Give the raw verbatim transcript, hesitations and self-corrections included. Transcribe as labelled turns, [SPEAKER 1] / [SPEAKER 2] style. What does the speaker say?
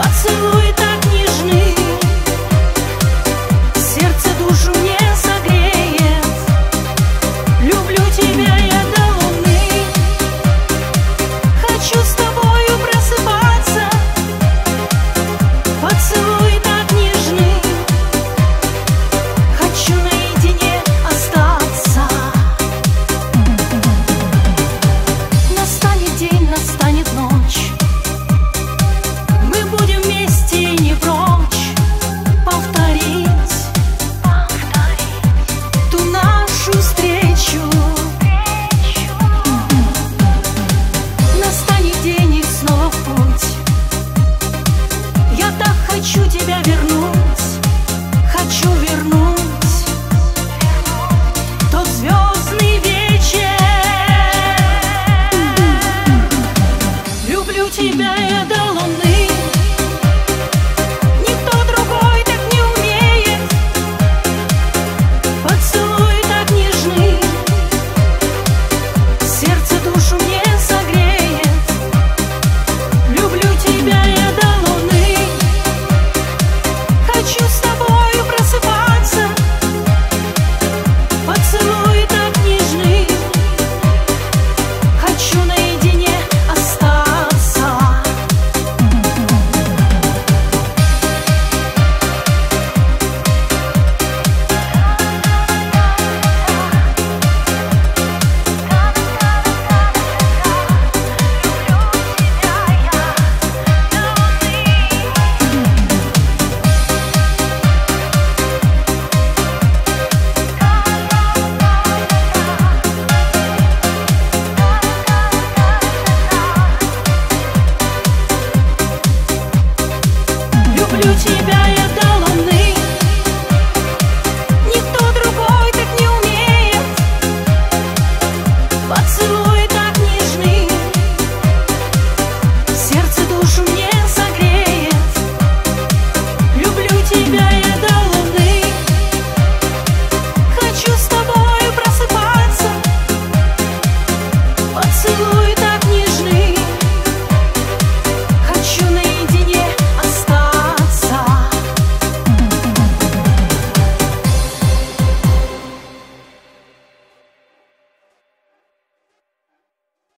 [SPEAKER 1] Поцелуй так нежный, сердце душу мне согреет. Люблю тебя я до луны, хочу с тобою просыпаться. Поцелуй так нежный, хочу наедине остаться. Настанет день, настанет ночь, мы будем вместе и не прочь повторить, повторить ту нашу встречу. Настанет день и снова в путь. Я так хочу тебя вернуть, хочу вернуть тот звездный вечер. Люблю тебя я до луны, никто другой так не умеет. Поцелуй так нежный, сердце душу мне согреет. Люблю тебя я до луны, хочу с тобою просыпаться. Поцелуй так нежный, хочу наедине остаться. Люблю тебя.